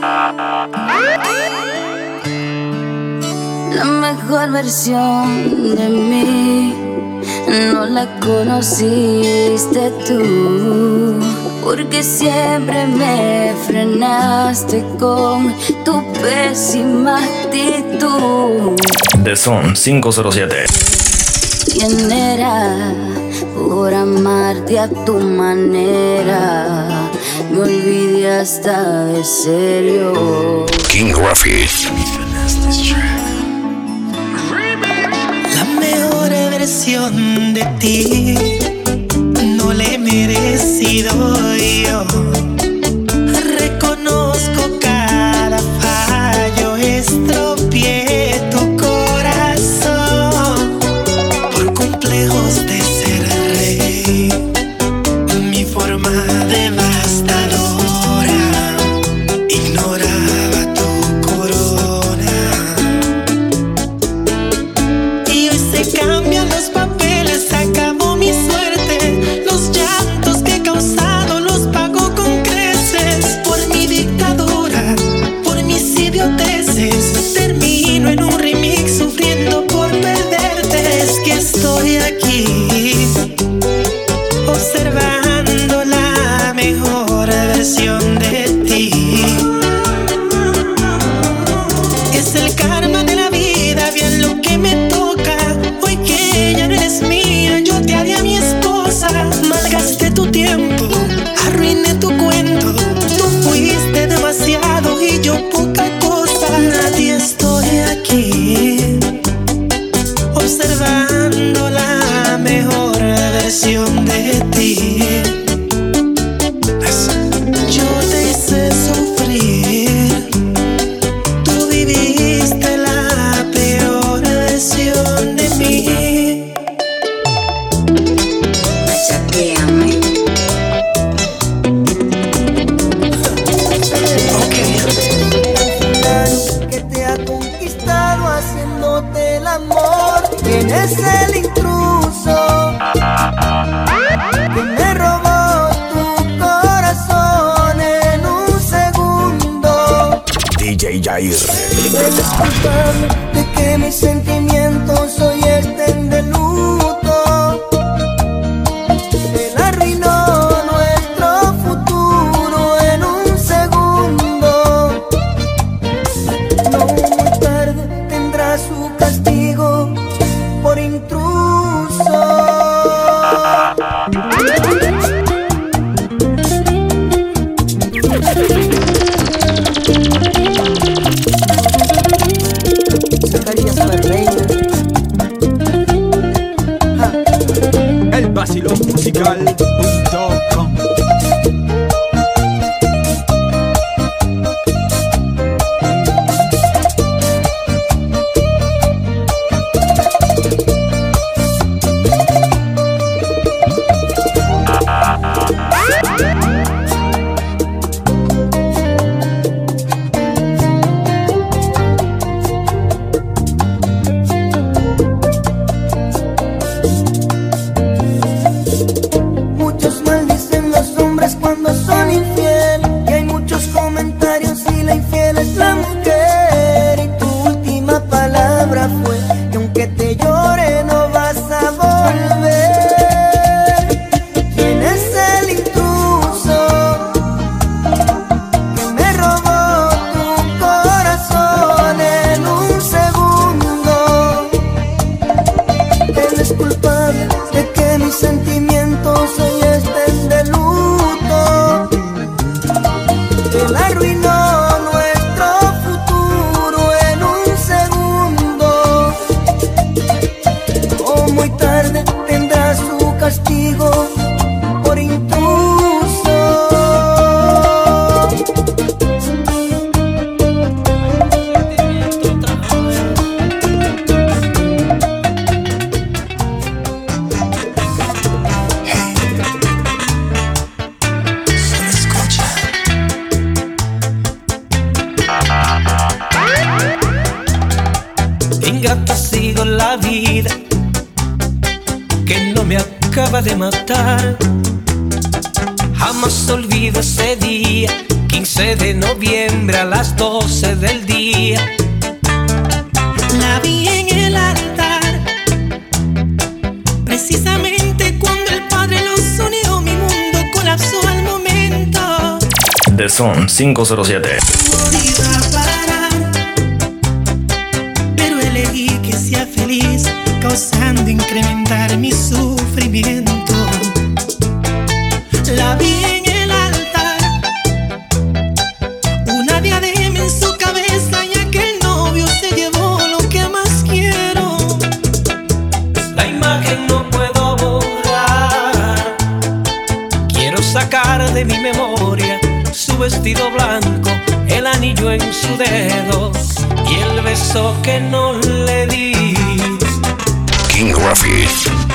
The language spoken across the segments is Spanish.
La mejor versión de mí no la conociste tú, porque siempre me frenaste con tu pésima actitud. The Son 507. ¿Quién era por amarte a tu manera? Me olvidé hasta de serio. King Rafi. La mejor versión de ti no le he merecido yo. Reconozco cada fallo, estropeé tu corazón por complejos de ser rey. Mi forma devastadora ignoraba tu corona. Y hoy se cambian los papeles, acabó mi suerte. Los llantos que he causado los pago con creces. Por mi dictadura, por mis idioteces, termino en un remix sufriendo por perderte. Es que estoy aquí observando la mejor versión de ti. Es el karma de la vida, bien lo que me toca. Hoy que ya no eres mía, yo te haré a mi esposa. Malgasté tu tiempo, arruiné tu cuento. Tú fuiste demasiado y yo poca cosa. Nadie estoy aquí observando la mejor versión de ti. Yo te hice sufrir, tú viviste la peor versión de mí. Chateame. Que te ha conquistado haciéndote el amor. ¿Quién es el intruso que me robó tu corazón en un segundo? DJ Jair. Él es culpable de que mis sentimientos hoy estén de luto. Él arruinó nuestro futuro en un segundo. No muy tarde tendrá su castigo por intruso. Zacarías Ferreira. El vacilón musical.com. Muchos maldicen los hombres cuando son infieles, y hay muchos comentarios y la infiel es la mujer. Y tu última palabra fue que aunque te llore no vas a volver. ¿Quién es el intruso que me robó tu corazón en un segundo? Él es culpable de que mis sentimientos hoy estén de luto. Él arruinó nuestro futuro en un segundo. Oh, muy tarde tendrá su castigo por intruso. Solo escucha. Ingrata sigo la vida que no me acaba de matar. Jamás olvido ese día, 15 12 de noviembre a las 12 del día. La vi en el altar, precisamente cuando el Padre los unió, mi mundo colapsó al momento. The Son 507. No iba a parar, pero elegí que sea feliz, causando incrementar mi sufrimiento. La vi en el altar, una diadema en su cabeza, ya que el novio se llevó lo que más quiero. La imagen no puedo borrar, quiero sacar de mi memoria su vestido blanco, el anillo en su dedo y el beso que no le di. King Rafi.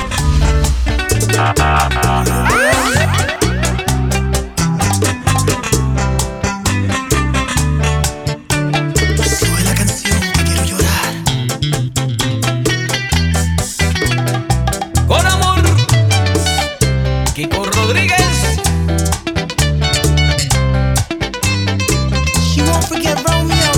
Fue la canción que quiero llorar. Con amor, Kiko Rodríguez. She won't forget Romeo.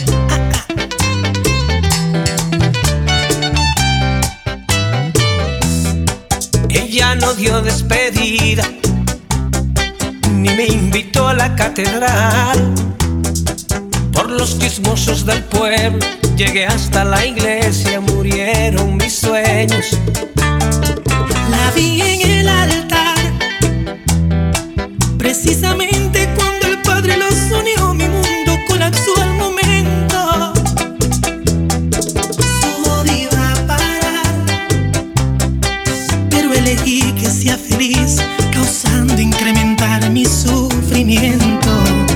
Ella no dio despedida, ni me invitó a la catedral. Por los chismosos del pueblo llegué hasta la iglesia, murieron mis sueños. La vi en el altar, precisamente cuando el Padre los unió, mi mundo colapsó al momento. Todo iba a parar, pero elegí que sea feliz, causando incrementar mi sufrimiento.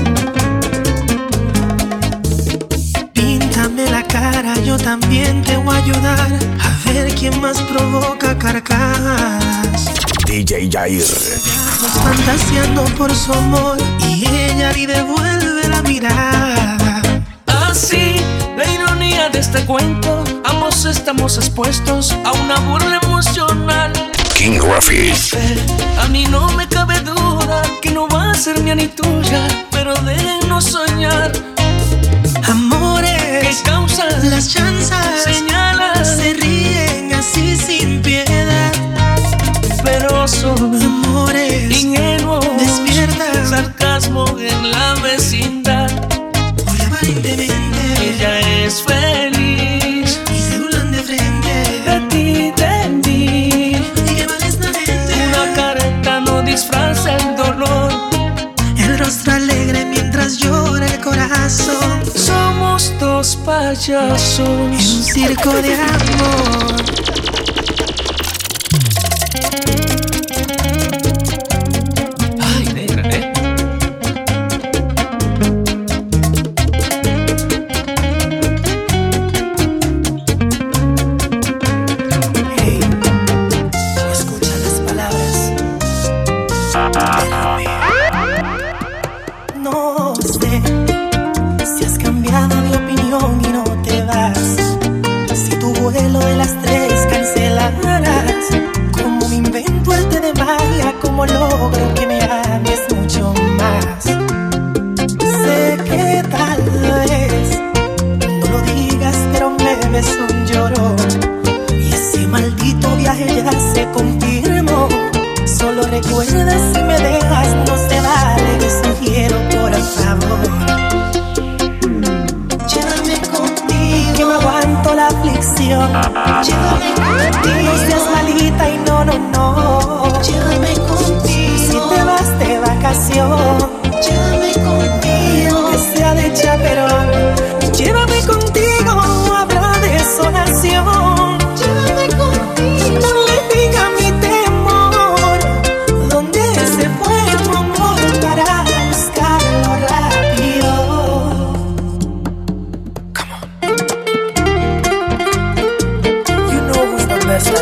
Píntame la cara, yo también te voy a ayudar a ver quién más provoca carcajadas. DJ Jair. Estamos fantaseando por su amor y ella le devuelve la mirada. Así, la ironía de este cuento, ambos estamos expuestos a una burla emocional. King Rafi. A mí no me cabe duda que no va a ser mía ni tuya, pero déjenos soñar. Amores ¿Qué causan las chanzas? Señalas, Se ríen así sin piedad. pero son Amores ingenuos, despierta. sarcasmo en la vecindad. Muy aparentemente Ella es feliz, y se burlan de frente. de ti, de mí. ¿Y qué vale esta gente? Una careta no disfraza el dolor. El rostro alegre mientras llora el corazón. Somos dos payasos En un circo de amor. Ay, negra, Hey, escucha las palabras. No sé si has cambiado de opinión y no te vas. Si tu vuelo de las 3 cancelarás. Como me invento arte de magia, como logro que me ames mucho más. Sé que tal vez no lo digas, pero me ves un llorón. Y ese maldito viaje ya se confirmó. Solo recuerda, si me dejas no se vale. Te sugiero por favor, llévame contigo, que no aguanto la aflicción. Llévame contigo, no seas malita y no, no, no. Llévame contigo, si te vas de vacación. Llévame contigo, que sea de chaperón. Llévame contigo, habla de desolación. Llévame contigo, no le diga mi temor. ¿Dónde se fue tu amor para buscarlo rápido? Come on. You know who's the best.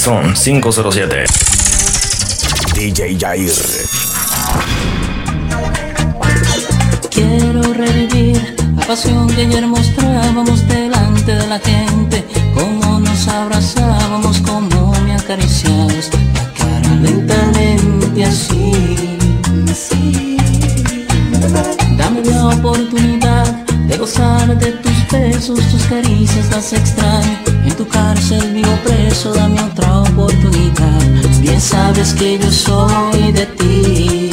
Son 507. DJ Jair. Quiero revivir la pasión que ayer mostrábamos delante de la gente, cómo nos abrazábamos, cómo me acariciabas la cara lentamente así. Dame la oportunidad de gozar de tus besos, tus caricias las extraño. En tu cárcel vivo preso, dame otra oportunidad. Bien sabes que yo soy de ti.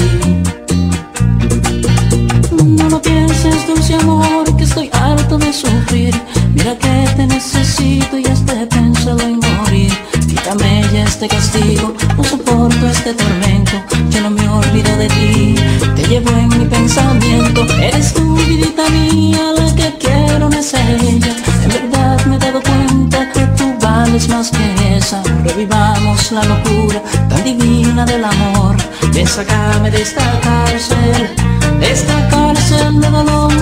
No lo pienses, dulce amor, que estoy harto de sufrir. Mira que te necesito y hasta he pensado en morir. Quítame ya este castigo, no soporto este tormento. Yo no me olvido de ti, te llevo en mi pensamiento. Eres tu vidita mía, la que quiero me ella. En verdad me he dado cuenta que tú vales más que esa. Revivamos la locura tan divina del amor. Ven, sácame de esta cárcel de dolor.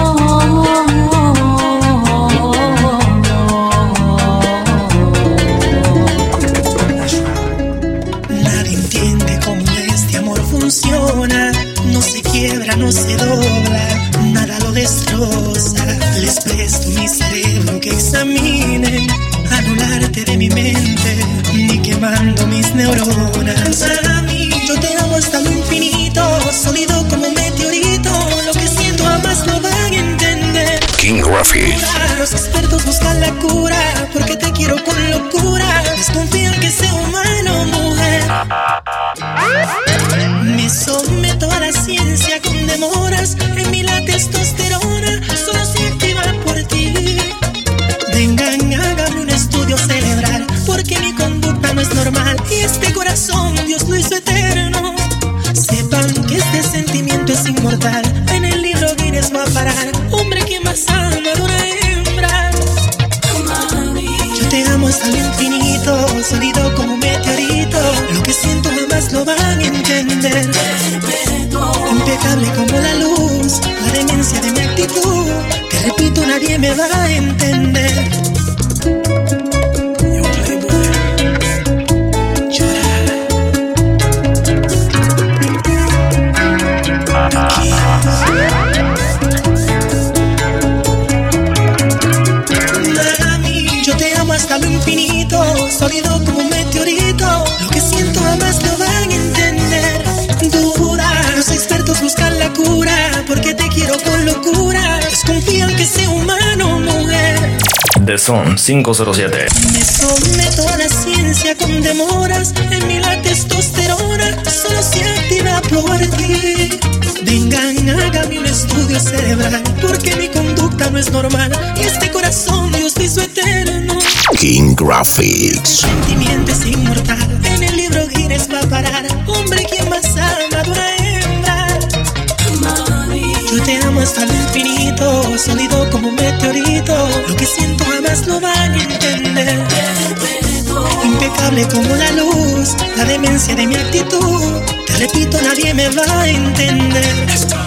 Nadie entiende cómo este amor funciona. No se quiebra, no se dobla, nada lo destroza. Les presto mi cerebro que examinen, anularte de mi mente, ni quemando mis neuronas. Para mí, yo te amo hasta lo infinito, sólido como un meteorito. Lo que siento jamás lo van a entender. King Graphics. Los expertos buscan la cura, porque te quiero con locura. Desconfían que sea humano, mujer. Me someto a la ciencia con demoras. En mí la testosterona solo se activa por ti. Vengan, hágame un estudio cerebral, porque mi conducta no es normal. Y este corazón Dios lo hizo eterno. Sepan que este sentimiento es inmortal. En el libro Guinness va a parar. Hombre que más ama de una hembra. Yo te amo hasta el infinito, sólido como un meteorito. Lo que siento jamás lo van a entender. Impecable como la luz, la demencia de mi actitud. Te repito, nadie me va a entender. Yo, Playboy, llorar. Mami, yo te amo hasta lo infinito, sólido como un meteorito. Lo que siento jamás lo van a entender. Duda, los expertos buscan la cura, porque te quiero con locura. Desconfían que sea humano, mujer. The Son 507. Me someto a la ciencia con demoras. En mí la testosterona solo se activa por ti. Vengan, hágame un estudio cerebral, porque mi conducta no es normal. Y este corazón Dios lo hizo eterno. King Graphics. Sentimiento es inmortal. En el libro Guinness va a parar. Hombre, quien más ama de una hembra. Yo te amo hasta el infinito, sólido como un meteorito. Lo que siento jamás lo van a entender. Impecable como la luz, la demencia de mi actitud. Te repito, nadie me va a entender.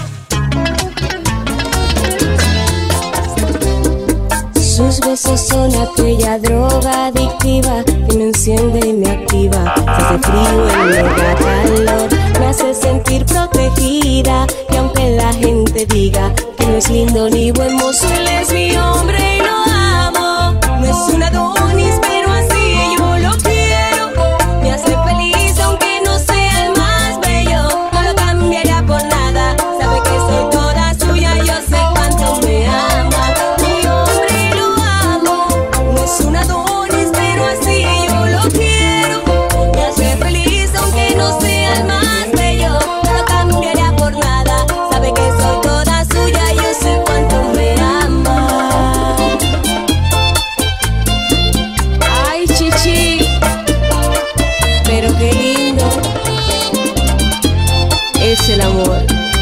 Sus besos son aquella droga adictiva que me enciende y me activa. Se hace frío y me da calor, me hace sentir protegida. Y aunque la gente diga que no es lindo ni buen mozo, él es mi hombre y lo amo. No es un Adonis, pero así yo lo quiero. Me hace feliz aunque no sea el más bello. No lo cambiaría por nada, sabe que soy toda suya. Yo sé cuánto me ama. Mi hombre y lo amo. No es un Adonis, pero así yo lo quiero. Me hace feliz aunque no sea el más bello. No lo cambiaría por nada, sabe que soy toda suya. Yo sé cuánto me ama. Ay, chichi, pero qué lindo es el amor.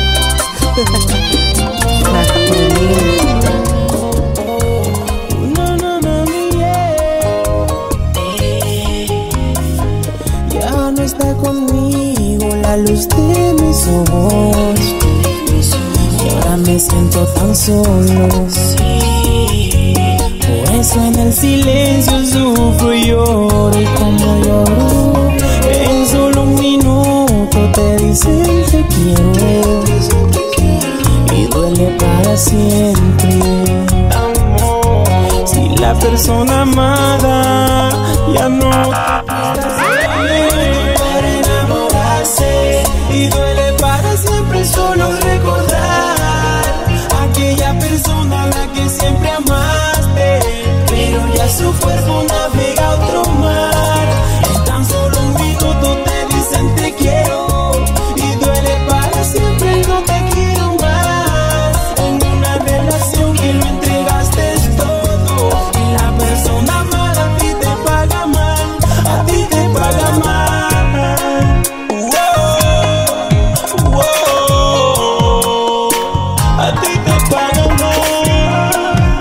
Ya no está conmigo la luz de mis ojos, y ahora me siento tan solo. Por eso en el silencio sufro y lloro. Y como lloro, en solo un minuto te dicen te quiero. Y duele para siempre. Si la persona amada ya no para enamorarse. Y duele para siempre solo recordar aquella persona a la que siempre amaste, pero ya su cuerpo navega a otro mar. En tan solo un minuto te dicen te quiero. Y duele para siempre no te quiero más. En una relación que lo entregaste todo, y la persona amada a ti te paga mal, a ti te paga mal. A ti te paga mal.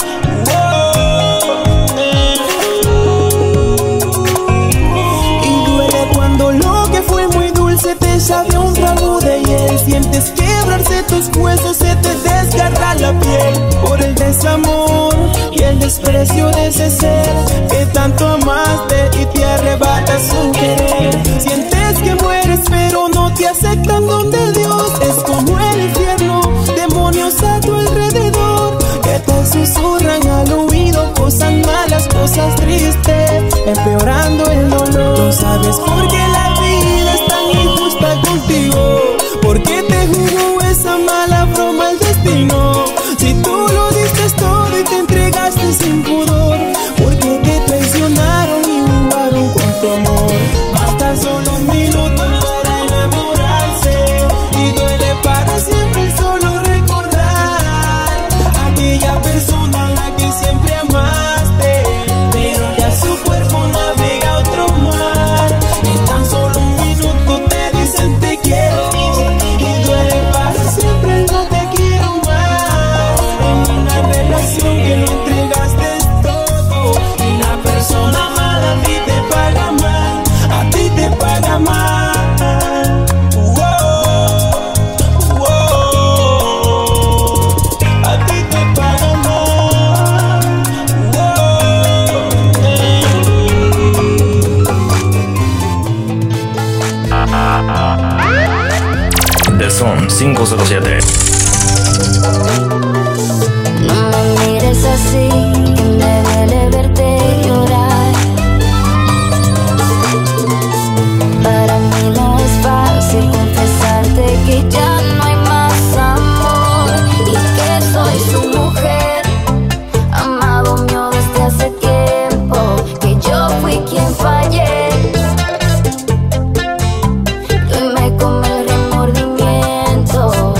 Y duele cuando lo que fue muy dulce te sabe un trago de hiel. Sientes quebrarse tus huesos, se te desgarra la piel por el desamor y el desprecio de ese ser que tanto amaste y te arrebata su querer. Sientes que mueres pero no te aceptan donde Dios. Es como el infierno, demonios a tu alrededor que te susurran al oído cosas malas, cosas tristes, empeorando el dolor. No sabes por qué la vida es tan injusta contigo, por qué te jugó esa mala broma el destino. Si tú lo diste todo y te entregaste sin pudor, ¿por qué te traicionaron y jugaron con tu amor? Basta solo un minuto para enamorarse. Y duele para siempre solo recordar aquella persona a la que siempre amaste, pero ya su cuerpo navega a otro mar. En tan solo un minuto te dicen te quiero. Y duele para siempre no te quiero más. En una relación que lo entregaste todo, y la persona amada a ti te paga mal, a ti te paga mal. A ti te paga mal. The Son 507. No me mires así, que me duele verte llorar. Para mí no es fácil confesarte que ya no hay más amor y que soy su mujer, amado mío desde hace tiempo, que yo fui quien fallé. Y me come el remordimiento.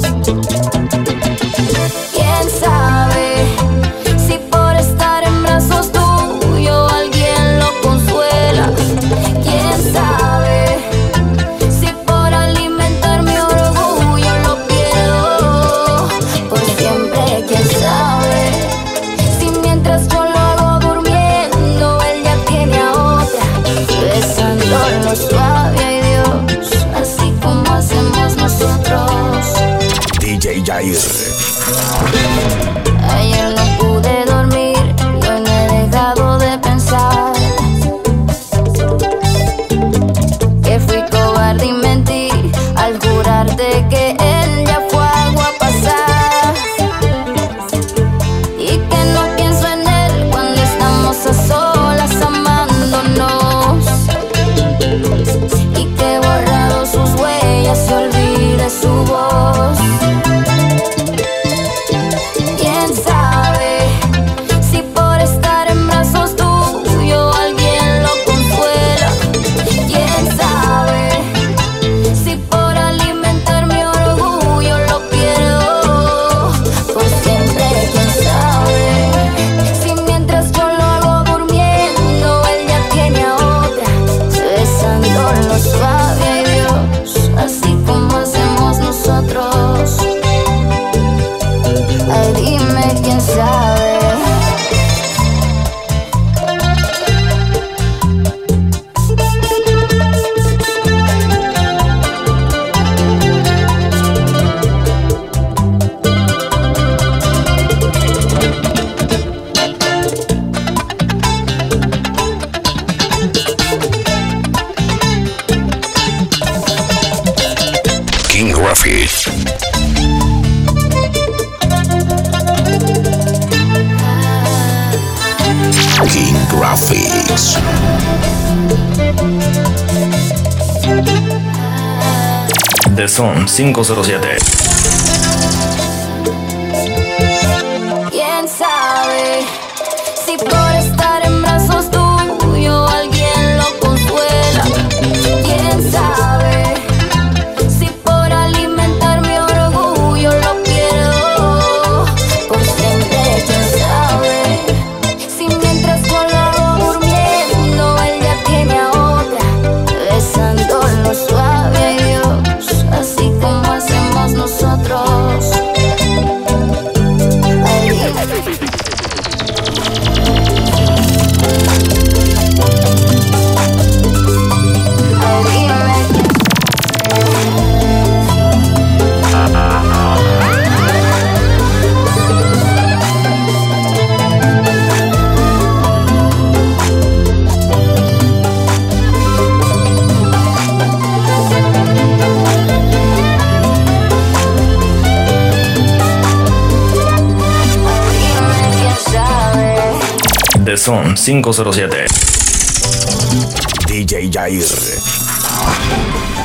¿Quién sabe si por estar en brazos tuyos alguien lo consuela? ¿Quién sabe si por alimentar mi orgullo lo pierdo por siempre? ¿Quién sabe si mientras yo lo hago durmiendo él ya tiene a otra besándolo suave? Ay Dios, así como hacemos nosotros. DJ Jair. Ayer no pude dormir, yo no he dejado de pensar que fui cobarde y mentí al jurarte que él ya fue agua pasada y que no pienso en él cuando estamos a solas amándonos y que he borrado sus huellas y olvide su voz. ¿Quién sabe si por estar en brazos tuyos alguien lo consuela? ¿Quién sabe si por alimentar mi orgullo lo pierdo por siempre? ¿Quién sabe si mientras yo lo hago durmiendo él ya tiene a otra besándolo suave? Ay Dios, así como hacemos nosotros. Ay, dime quién sabe. Graphics. The Son 507. ¿Quién sabe si por estar en brazos tuyos alguien lo consuela? ¿Quién sabe si por alimentar mi orgullo lo pierdo por siempre? ¿Quién sabe si mientras yo lo hago durmiendo él ya tiene a otra besándolo suave? Ay Dios, así como hacemos nosotros. The Son 507. DJ Jair.